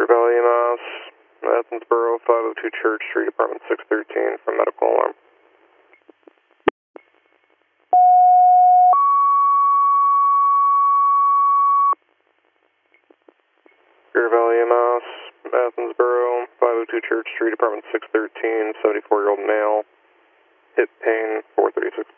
Greer Valley, Mass. Athensboro, 502 Church Street, apartment 613 for medical alarm. Greer Valley, Mass. Athensboro, 502 Church Street, apartment 613, 74-year-old male. Hip pain, 436